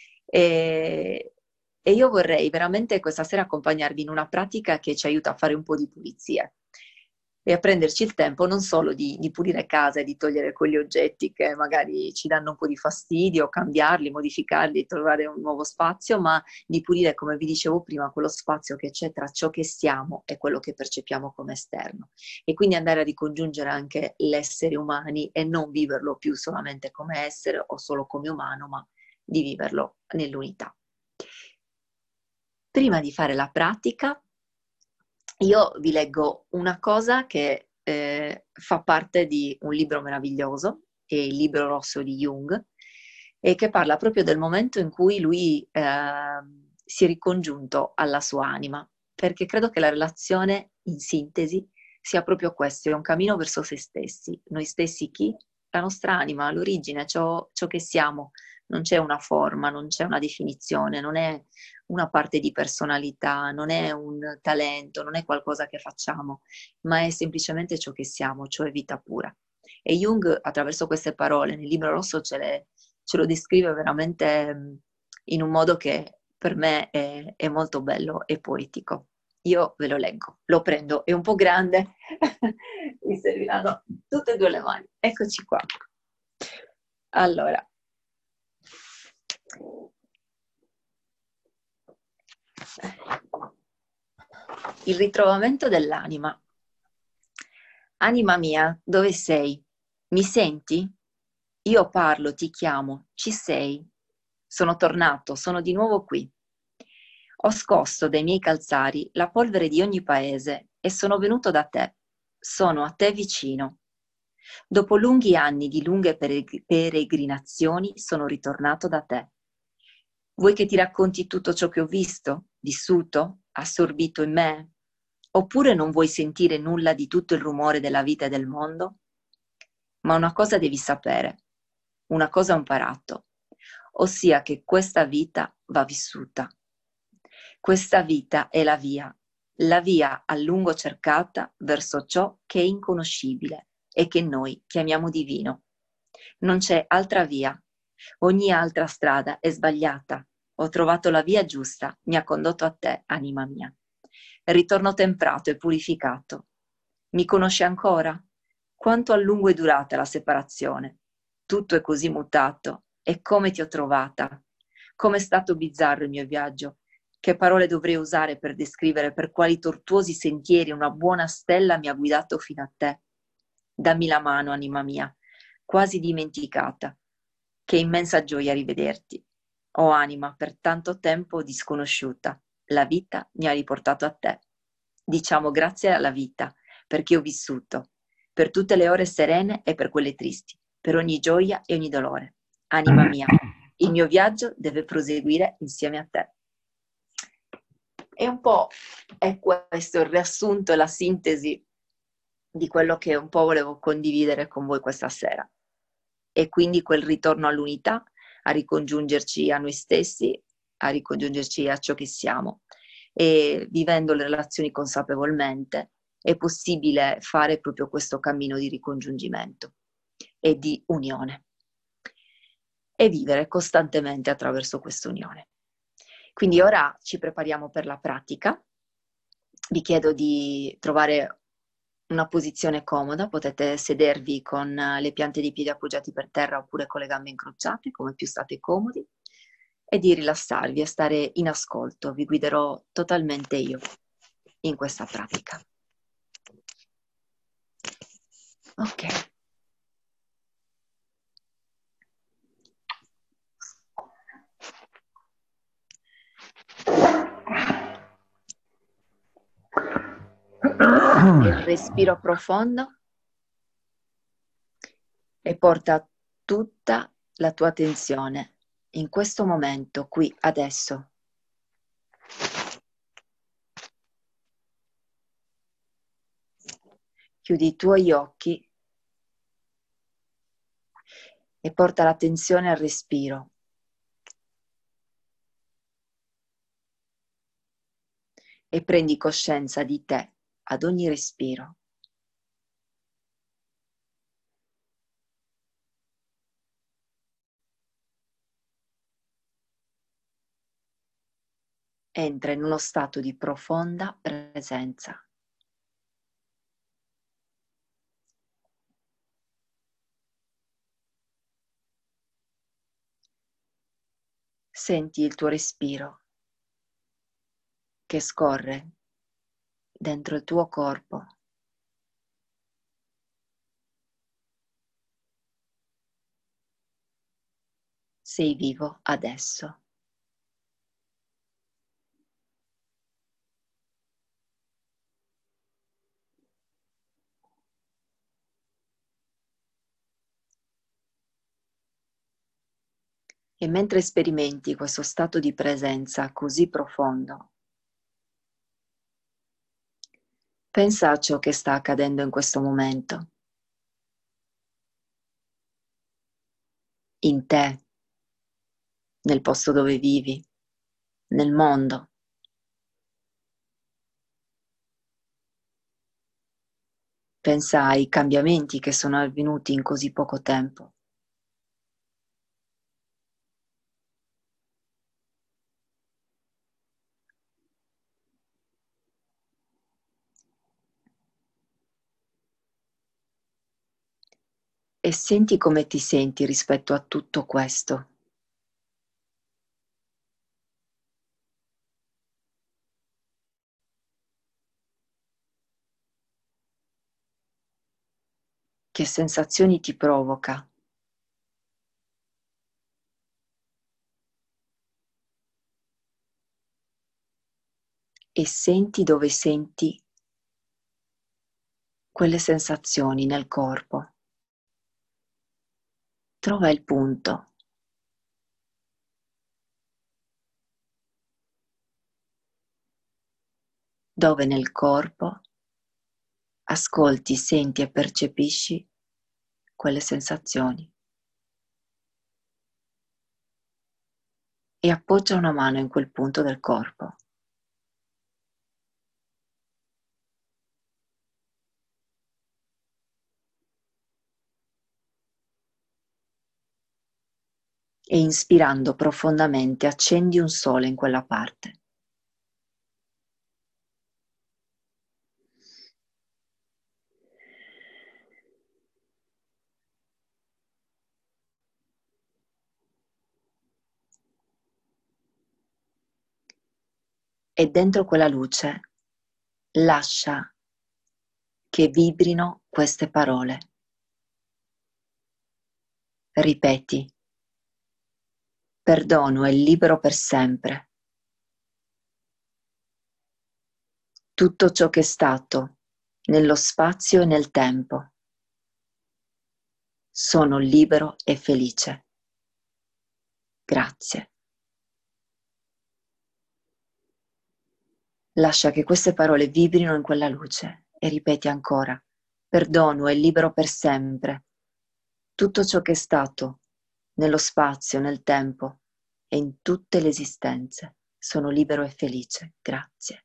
E, e io vorrei veramente questa sera accompagnarvi in una pratica che ci aiuta a fare un po' di pulizie e a prenderci il tempo non solo di, di pulire casa e di togliere quegli oggetti che magari ci danno un po' di fastidio, cambiarli, modificarli, trovare un nuovo spazio, ma di pulire, come vi dicevo prima, quello spazio che c'è tra ciò che siamo e quello che percepiamo come esterno. E quindi andare a ricongiungere anche l'essere umani e non viverlo più solamente come essere o solo come umano, ma di viverlo nell'unità. Prima di fare la pratica, io vi leggo una cosa che eh, fa parte di un libro meraviglioso, è il Libro Rosso di Jung, e che parla proprio del momento in cui lui eh, si è ricongiunto alla sua anima, perché credo che la relazione, in sintesi, sia proprio questo, è un cammino verso se stessi. Noi stessi chi? La nostra anima, l'origine, ciò, ciò che siamo. Non c'è una forma, non c'è una definizione, non è una parte di personalità, non è un talento, non è qualcosa che facciamo, ma è semplicemente ciò che siamo, cioè vita pura. E Jung, attraverso queste parole, nel Libro Rosso ce, le, ce lo descrive veramente in un modo che per me è, è molto bello e poetico. Io ve lo leggo, lo prendo, è un po' grande, mi serviranno tutte e due le mani. Eccoci qua. Allora, il ritrovamento dell'anima. Anima mia, dove sei? Mi senti? Io parlo, ti chiamo, ci sei? Sono tornato, sono di nuovo qui. Ho scosso dai miei calzari la polvere di ogni paese e sono venuto da te. Sono a te vicino. Dopo lunghi anni di lunghe peregrinazioni sono ritornato da te. Vuoi che ti racconti tutto ciò che ho visto, vissuto, assorbito in me? Oppure non vuoi sentire nulla di tutto il rumore della vita e del mondo? Ma una cosa devi sapere, una cosa ho imparato, ossia che questa vita va vissuta. Questa vita è la via, la via a lungo cercata verso ciò che è inconoscibile e che noi chiamiamo divino. Non c'è altra via, ogni altra strada è sbagliata. Ho trovato la via giusta, mi ha condotto a te, anima mia. Ritorno temprato e purificato. Mi conosci ancora? Quanto a lungo è durata la separazione? Tutto è così mutato. E come ti ho trovata? Com'è stato bizzarro il mio viaggio. Che parole dovrei usare per descrivere per quali tortuosi sentieri una buona stella mi ha guidato fino a te? Dammi la mano, anima mia, quasi dimenticata. Che immensa gioia rivederti. Oh anima, per tanto tempo disconosciuta, la vita mi ha riportato a te. Diciamo grazie alla vita, perché ho vissuto, per tutte le ore serene e per quelle tristi, per ogni gioia e ogni dolore. Anima mia, il mio viaggio deve proseguire insieme a te. E un po' è questo il riassunto e la sintesi di quello che un po' volevo condividere con voi questa sera. E quindi quel ritorno all'unità, a ricongiungerci a noi stessi, a ricongiungerci a ciò che siamo. E vivendo le relazioni consapevolmente è possibile fare proprio questo cammino di ricongiungimento e di unione. E vivere costantemente attraverso questa unione. Quindi ora ci prepariamo per la pratica. Vi chiedo di trovare una posizione comoda, potete sedervi con le piante di piedi appoggiati per terra oppure con le gambe incrociate, come più state comodi, e di rilassarvi e stare in ascolto. Vi guiderò totalmente io in questa pratica. Ok. Il respiro profondo e porta tutta la tua attenzione in questo momento, qui, adesso. Chiudi i tuoi occhi e porta l'attenzione al respiro. E prendi coscienza di te ad ogni respiro. Entra in uno stato di profonda presenza. Senti il tuo respiro che scorre dentro il tuo corpo. Sei vivo adesso. E mentre sperimenti questo stato di presenza così profondo, pensa a ciò che sta accadendo in questo momento, in te, nel posto dove vivi, nel mondo. Pensa ai cambiamenti che sono avvenuti in così poco tempo. E senti come ti senti rispetto a tutto questo. Che sensazioni ti provoca? E senti dove senti quelle sensazioni nel corpo. Trova il punto. Dove nel corpo ascolti, senti e percepisci quelle sensazioni. E appoggia una mano in quel punto del corpo. E inspirando profondamente accendi un sole in quella parte. E dentro quella luce lascia che vibrino queste parole. Ripeti: perdono è libero per sempre. Tutto ciò che è stato nello spazio e nel tempo. Sono libero e felice. Grazie. Lascia che queste parole vibrino in quella luce e ripeti ancora: perdono è libero per sempre. Tutto ciò che è stato nello spazio, nel tempo e in tutte le esistenze. Sono libero e felice. Grazie.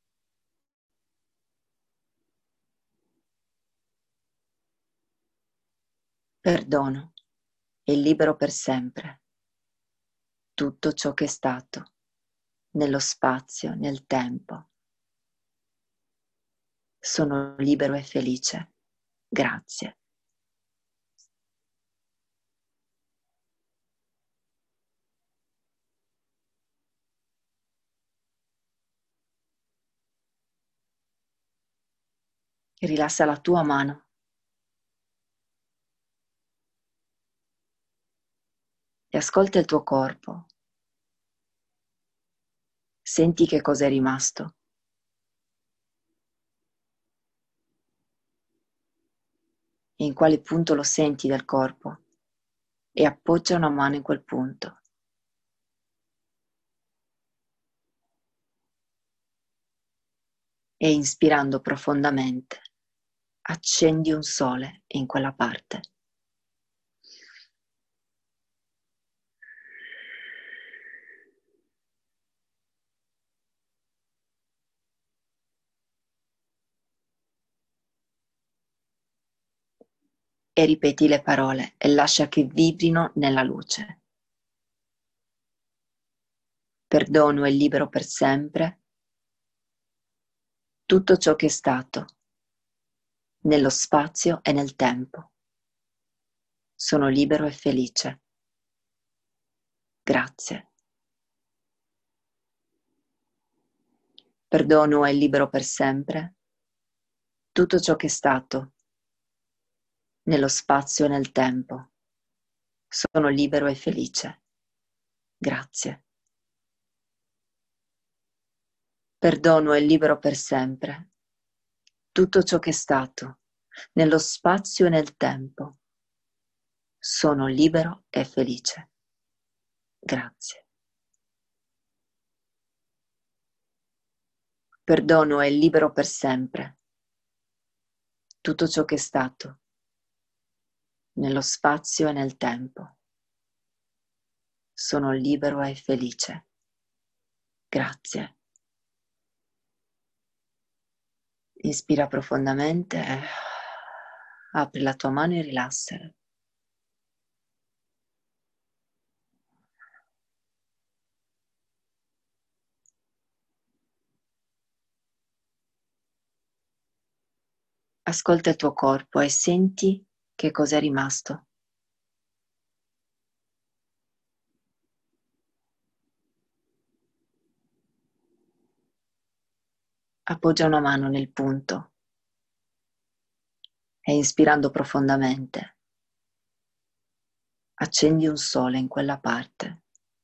Perdono è libero per sempre. Tutto ciò che è stato nello spazio, nel tempo. Sono libero e felice. Grazie. Rilassa la tua mano. E ascolta il tuo corpo. Senti che cosa è rimasto. E in quale punto lo senti del corpo. E appoggia una mano in quel punto. E inspirando profondamente, accendi un sole in quella parte. E ripeti le parole e lascia che vibrino nella luce. Perdono è libero per sempre. Tutto ciò che è stato nello spazio e nel tempo. Sono libero e felice. Grazie. Perdono è libero per sempre. Tutto ciò che è stato nello spazio e nel tempo. Sono libero e felice. Grazie. Perdono è libero per sempre. Tutto ciò che è stato nello spazio e nel tempo. Sono libero e felice. Grazie. Perdono è libero per sempre. Tutto ciò che è stato nello spazio e nel tempo. Sono libero e felice. Grazie. Inspira profondamente, apri la tua mano e rilassala. Ascolta il tuo corpo e senti che cosa è rimasto. Appoggia una mano nel punto e inspirando profondamente accendi un sole in quella parte.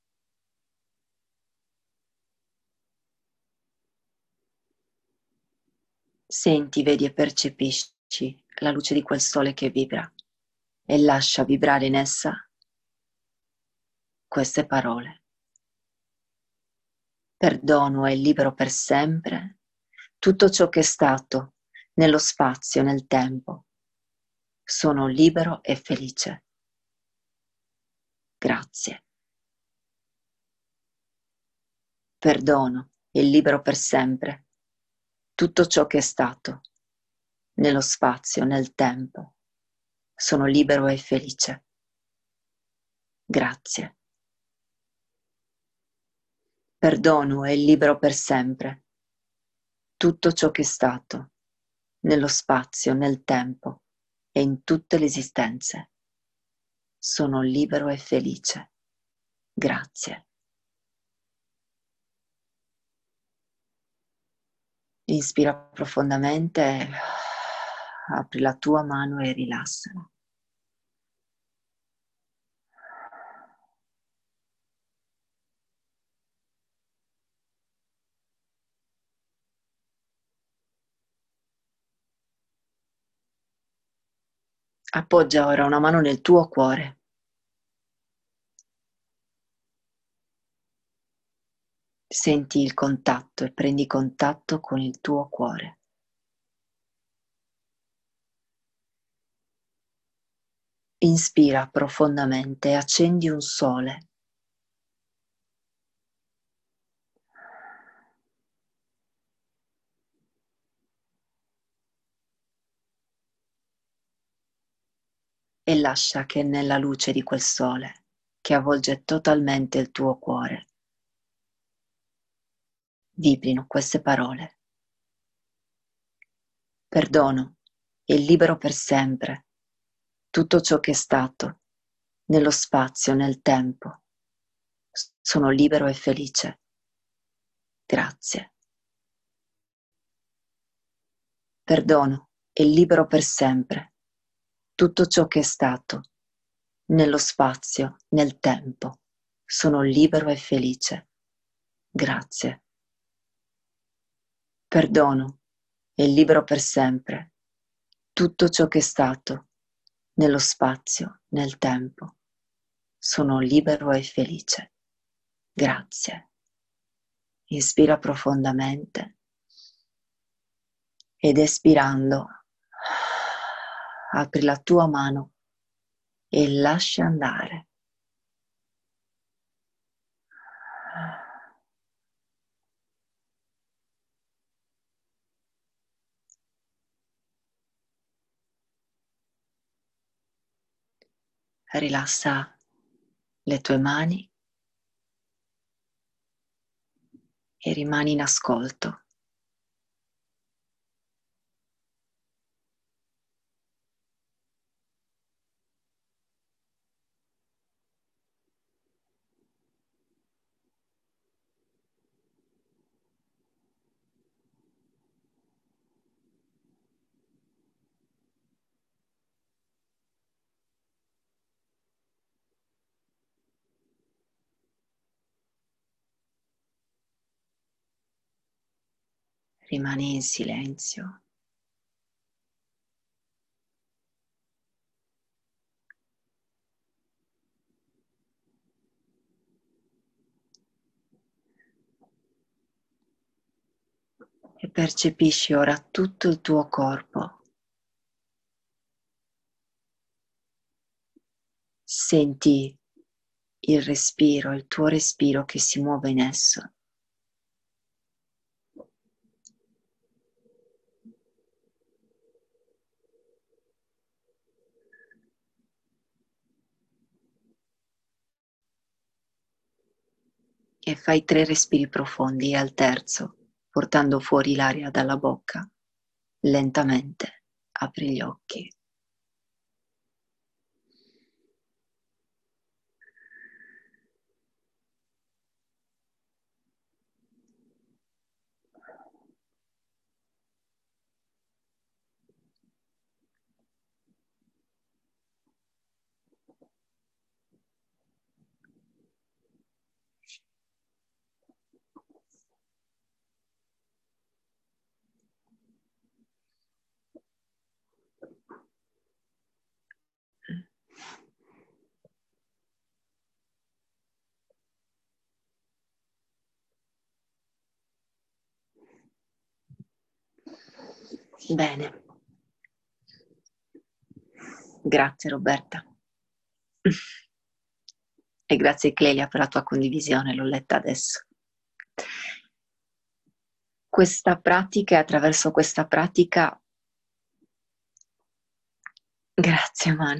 Senti, vedi e percepisci la luce di quel sole che vibra e lascia vibrare in essa queste parole. Perdono è libero per sempre. Tutto ciò che è stato nello spazio e nel tempo. Sono libero e felice. Grazie. Perdono è libero per sempre. Tutto ciò che è stato nello spazio, nel tempo. Sono libero e felice. Grazie. Perdono è libero per sempre. Tutto ciò che è stato nello spazio, nel tempo e in tutte le esistenze. Sono libero e felice. Grazie. Inspira profondamente, apri la tua mano e rilassala. Appoggia ora una mano nel tuo cuore. Senti il contatto e prendi contatto con il tuo cuore. Inspira profondamente e accendi un sole. E lascia che nella luce di quel sole, che avvolge totalmente il tuo cuore, vibrino queste parole. Perdono e libero per sempre tutto ciò che è stato, nello spazio, nel tempo. Sono libero e felice. Grazie. Perdono e libero per sempre tutto ciò che è stato, nello spazio, nel tempo. Sono libero e felice. Grazie. Perdono e libero per sempre tutto ciò che è stato, nello spazio, nel tempo. Sono libero e felice. Grazie. Inspira profondamente ed espirando apri la tua mano e lascia andare. Rilassa le tue mani e rimani in ascolto. Rimani in silenzio. E percepisci ora tutto il tuo corpo. Senti il respiro, il tuo respiro che si muove in esso. E fai tre respiri profondi e al terzo, portando fuori l'aria dalla bocca, lentamente apri gli occhi. Bene. Grazie Roberta. E grazie Clelia per la tua condivisione, l'ho letta adesso. Questa pratica, attraverso questa pratica, grazie Manu,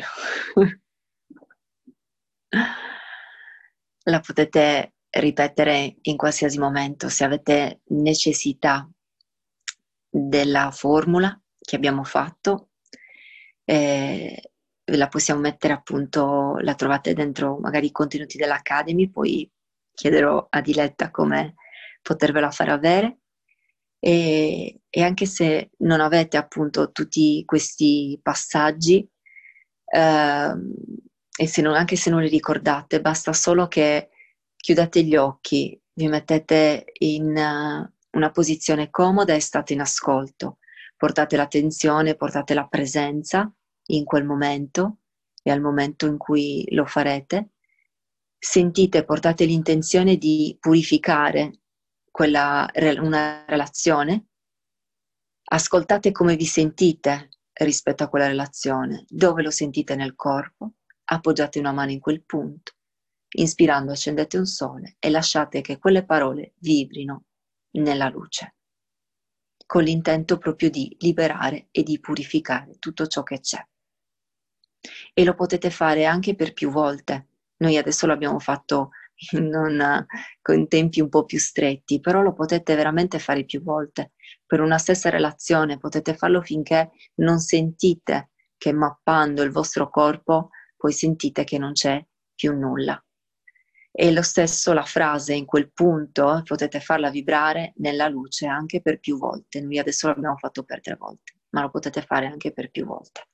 la potete ripetere in qualsiasi momento se avete necessità della formula che abbiamo fatto. Eh, la possiamo mettere appunto, la trovate dentro magari i contenuti dell'Academy, poi chiederò a Diletta come potervela fare avere. E, e anche se non avete appunto tutti questi passaggi, ehm, e se non- anche se non li ricordate, basta solo che chiudete gli occhi, vi mettete in eh, una posizione comoda e state in ascolto. Portate l'attenzione, portate la presenza in quel momento e al momento in cui lo farete. Sentite, portate l'intenzione di purificare quella, re- una relazione. Ascoltate come vi sentite rispetto a quella relazione, dove lo sentite nel corpo, appoggiate una mano in quel punto, inspirando accendete un sole e lasciate che quelle parole vibrino nella luce, con l'intento proprio di liberare e di purificare tutto ciò che c'è. E lo potete fare anche per più volte. Noi adesso l'abbiamo fatto in una, con tempi un po' più stretti, però lo potete veramente fare più volte. Per una stessa relazione potete farlo finché non sentite che mappando il vostro corpo poi sentite che non c'è più nulla. E lo stesso la frase in quel punto potete farla vibrare nella luce anche per più volte. Noi adesso l'abbiamo fatto per tre volte, ma lo potete fare anche per più volte.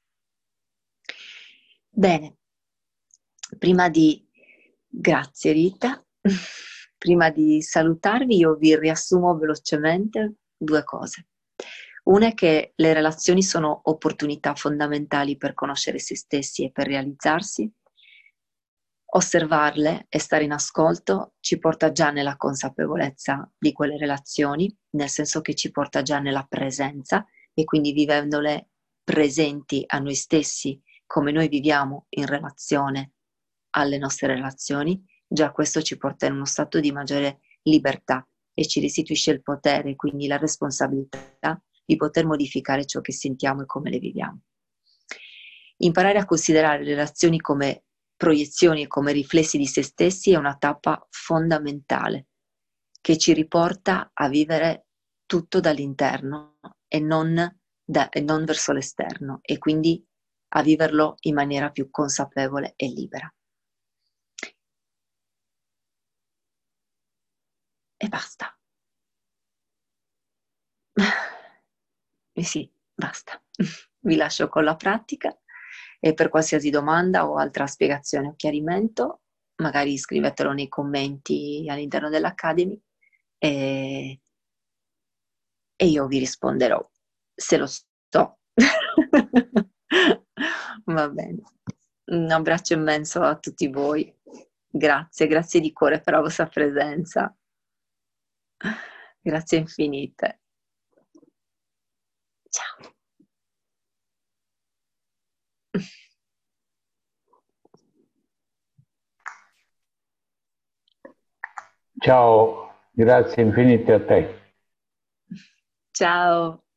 Bene, prima di... Grazie Rita. Prima di salutarvi io vi riassumo velocemente due cose. Una è che le relazioni sono opportunità fondamentali per conoscere se stessi e per realizzarsi. Osservarle e stare in ascolto ci porta già nella consapevolezza di quelle relazioni, nel senso che ci porta già nella presenza e quindi vivendole presenti a noi stessi come noi viviamo in relazione alle nostre relazioni, già questo ci porta in uno stato di maggiore libertà e ci restituisce il potere, quindi la responsabilità di poter modificare ciò che sentiamo e come le viviamo. Imparare a considerare le relazioni come proiezioni e come riflessi di se stessi è una tappa fondamentale che ci riporta a vivere tutto dall'interno e non, da, e non verso l'esterno e quindi a viverlo in maniera più consapevole e libera. E basta. E sì, basta. Vi lascio con la pratica e per qualsiasi domanda o altra spiegazione o chiarimento, magari scrivetelo nei commenti all'interno dell'Academy e, e io vi risponderò, se lo so. Va bene. Un abbraccio immenso a tutti voi. Grazie, grazie di cuore per la vostra presenza. Grazie infinite. Ciao. Ciao, grazie infinite a te. Ciao.